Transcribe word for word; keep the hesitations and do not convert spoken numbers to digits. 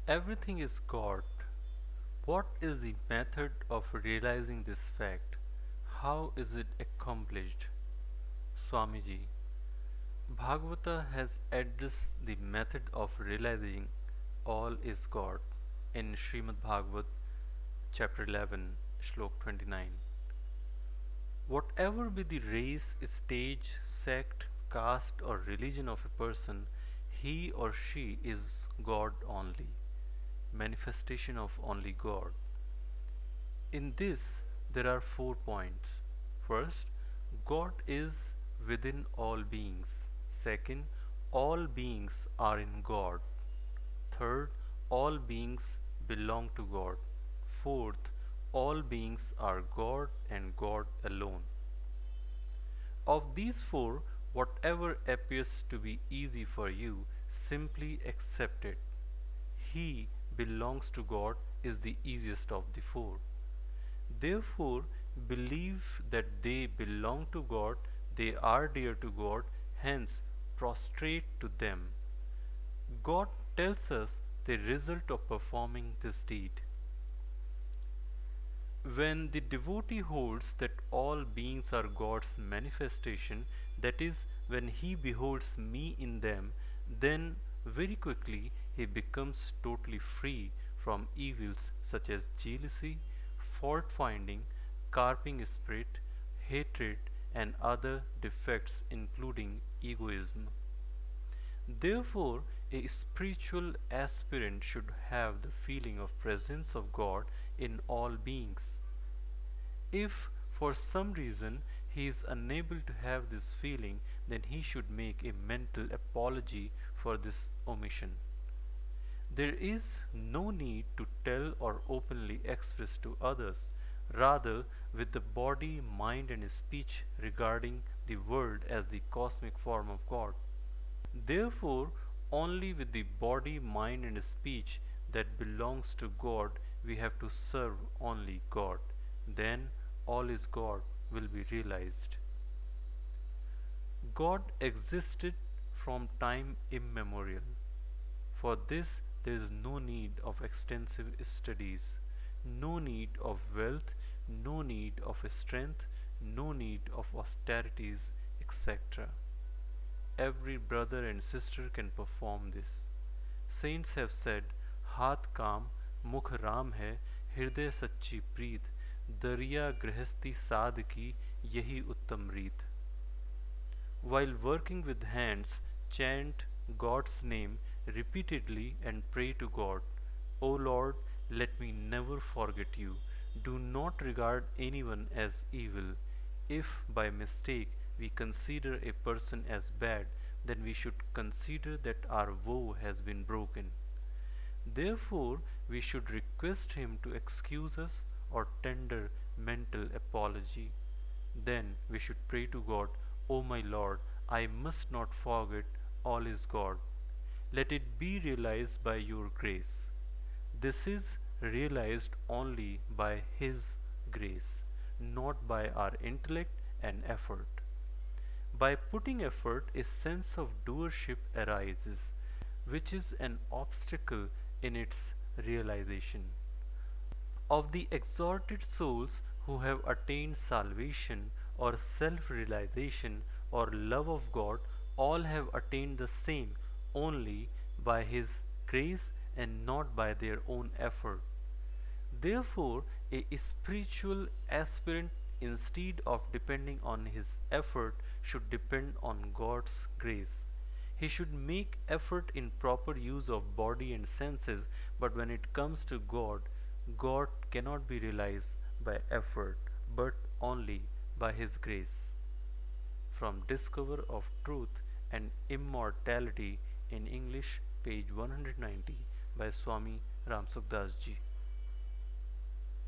Everything is God. What is the method of realizing this fact? How is it accomplished? Swamiji. Bhagavata has addressed the method of realizing all is God in Srimad Bhagavat, chapter eleven, Shlok twenty-nine. Whatever be the race, stage, sect, caste, or religion of a person, he or she is God only, manifestation of only God. In this, there are four points. First, God is within all beings. Second, all beings are in God. Third, all beings belong to God. Fourth, all beings are God and God alone. Of these four, whatever appears to be easy for you, simply accept it. He belongs to God is the easiest of the four. Therefore, believe that they belong to God, they are dear to God, hence prostrate to them. God tells us the result of performing this deed. When the devotee holds that all beings are God's manifestation, that is, when he beholds me in them, then very quickly he becomes totally free from evils such as jealousy, fault finding, carping spirit, hatred, and other defects, including egoism. Therefore, a spiritual aspirant should have the feeling of presence of God in all beings. If for some reason he is unable to have this feeling, then he should make a mental apology for this omission. There is no need to tell or openly express to others, rather, with the body, mind, and speech regarding the world as the cosmic form of God. Therefore, only with the body, mind, and speech that belongs to God we have to serve only God. Then all is God will be realized. God existed from time immemorial. For this there is no need of extensive studies, no need of wealth, no need of strength, no need of austerities, et cetera. Every brother and sister can perform this. Saints have said, Hath काम मुख राम है हृदय सच्ची प्रीत दरिया गृहस्थी साध की यही उत्तम रीत. While working with hands, chant God's name repeatedly and pray to God, O Lord, let me never forget you. Do not regard anyone as evil. If by mistake we consider a person as bad, then we should consider that our vow has been broken. Therefore, we should request him to excuse us or tender mental apology. Then we should pray to God, O my Lord, I must not forget all is God. Let it be realized by your grace. This is realized only by His grace, not by our intellect and effort. By putting effort, a sense of doership arises, which is an obstacle in its realization. Of the exalted souls who have attained salvation or self-realization or love of God, all have attained the same only by His grace and not by their own effort. Therefore, a spiritual aspirant, instead of depending on his effort, should depend on God's grace. He should make effort in proper use of body and senses, but when it comes to God, God cannot be realized by effort, but only by His grace. From Discover of Truth and Immortality in English, page one hundred ninety, by Swami Ramsukdas ji.